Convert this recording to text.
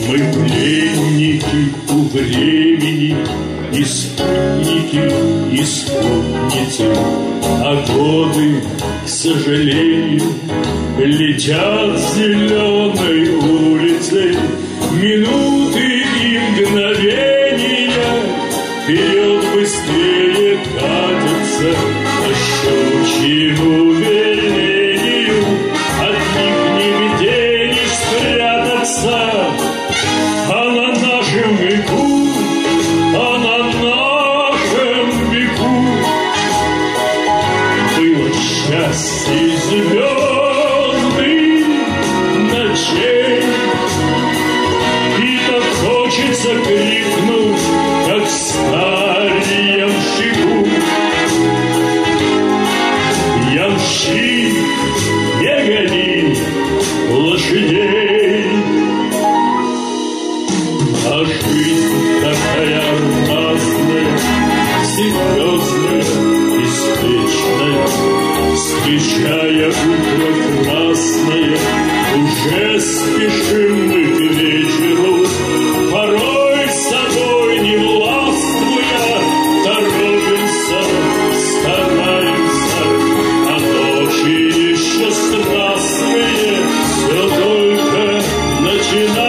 Мы пленники у времени, и спутники, и спутницы, а годы, к сожалению, летят зеленой улицей. Минуты и мгновения вперед быстрее катятся по щучьему велению. От них нигде не спрятаться, а на нашем веку, а на нашем веку было счастье звездных ночей. И так хочется крикнуть, как в старе ямщику: ямщик, не гони лошадей. А жизнь такая разная, серьезная, беспечная, встречая утро красное, уже спешим мы к вечеру. Порой с собой не властвуя, торопимся, стараемся, а ночи еще страстные все только начинаются.